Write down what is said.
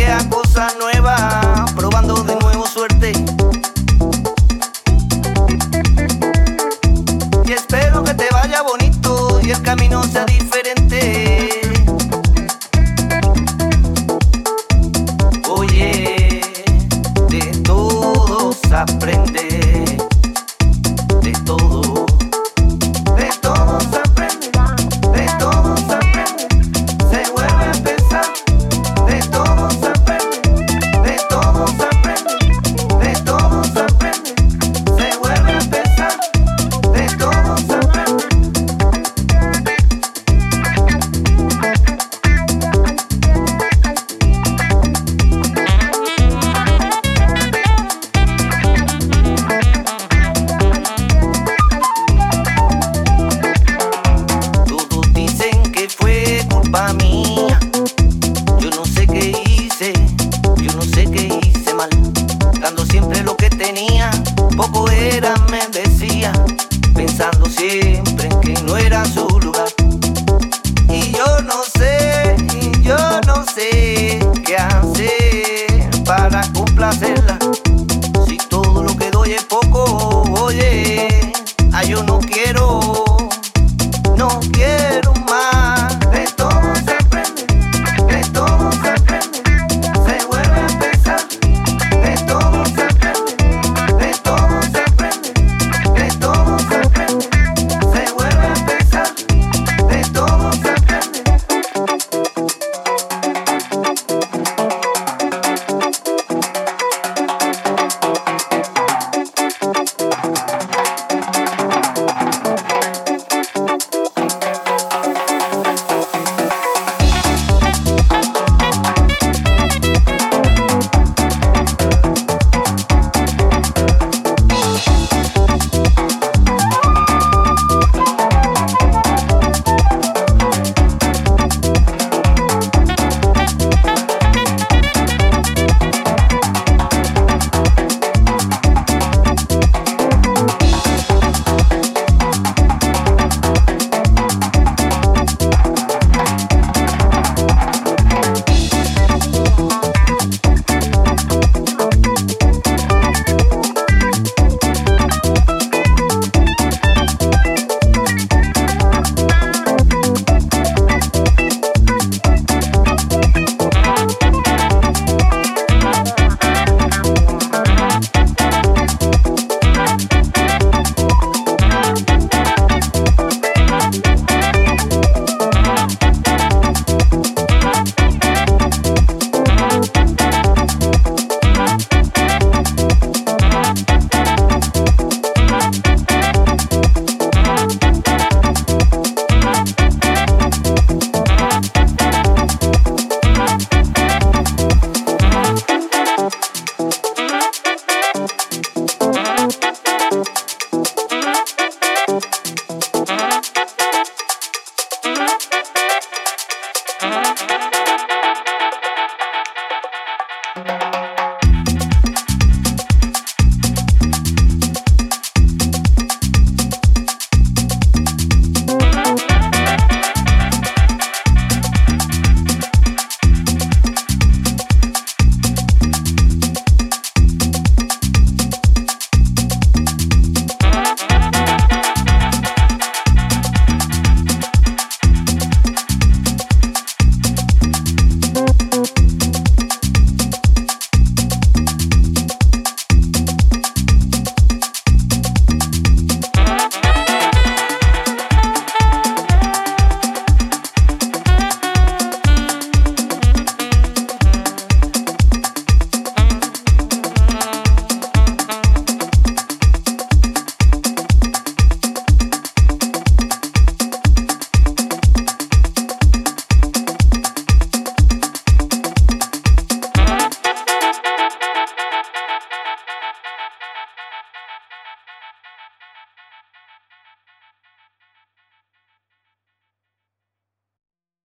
vea cosas nuevas, probando de nuevo suerte. Y espero que te vaya bonito y el camino sea diferente. Oye, de todos aprende, de todo, de todos aprende, de todos aprende, se vuelve a empezar, de todos aprende, de todos aprende, de todos aprende, se vuelve a empezar, de todos aprende. Todos dicen que fue culpa mía. Yo no sé qué hice, yo no sé qué hice mal. Dando siempre lo que tenía, poco era, me decía, pensando siempre en que no era su lugar. Y yo no sé qué hacer para complacerla. Si todo lo que doy es poco, oye, yo no quiero más. De todo se aprende, de todo se aprende, se vuelve a empezar. De todo se aprende, de todo se aprende, de todo se aprende, se vuelve a empezar. De todo se aprende.